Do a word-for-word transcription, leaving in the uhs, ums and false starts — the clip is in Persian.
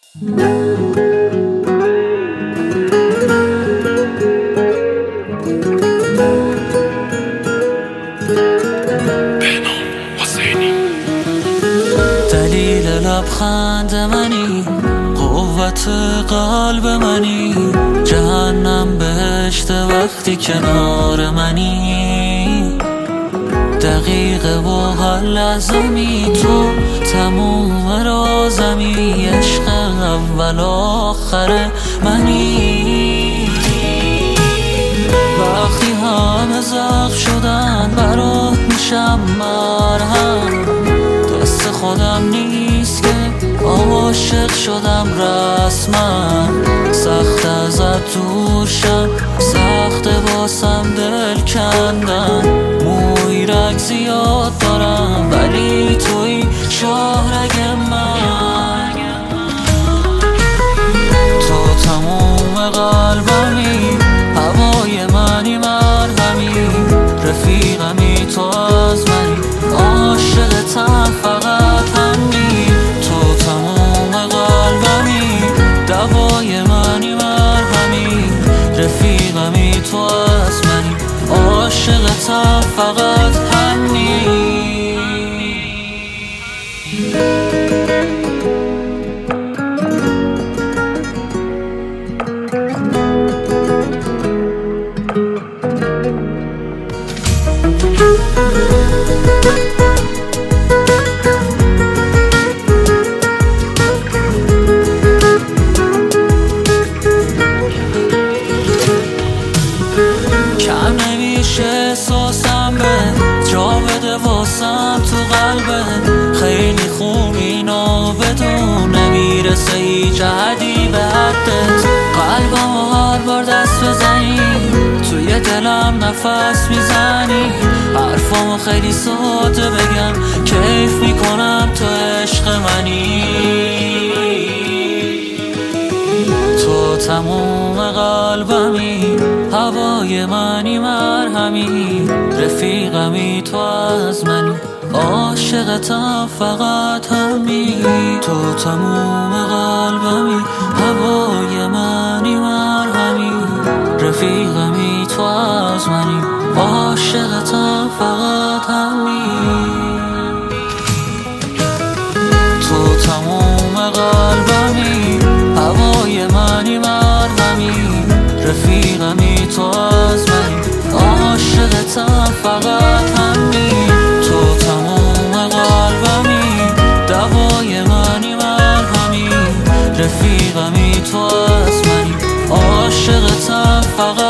دلیل لبخند منی، قوت قلب منی، جهنم بهشت وقتی کنار منی. دقیقه و هر لحظه‌می تو تموم رازمی، عشق اول آخر منی. وقتی همه زخم شدن برات میشم مرهم، دست خودم نیست که عاشق شدم رسما. سخت ازت دور شم، سخت باسم دل کندن. موی رگ زیاد دارم ولی توی شاهرگ من. تو تموم قلبمی، هوای منی، مرهمی، رفیقمی، تو از منی، عاشقتم فقط همین. تو تموم قلبمی، دوای منی، مرهمی، رفیقمی، تو از منی، عاشقتم فقط همین. کم نمیشه احساسم به جا بده واسم تو قلبه. خیلی خوب اینو بدون، نمیرسه هیچ حدی به حدت. قلبمو هر بار دست بزنی توی دلم نفس میزنی. حرفامو خیلی ساده بگم کیف میکنم، تو عشق منی. تو تموم قلبمی، هوای منی، مرهمی، رفیقمی، تو از منی، عاشقتم فقط همین. تو تموم قلبمی، هوای منی، مرهمی، رفیقمی، تو از منی، عاشقتم فقط همین. تو تموم قلبمی، هوای منی، مرهمی، رفیقمی، تو از منی، عاشقتم فقط همین. تو تموم قلبمی، دوای منی، مرهمی، رفیقمی، تو از منی، عاشقتم فقط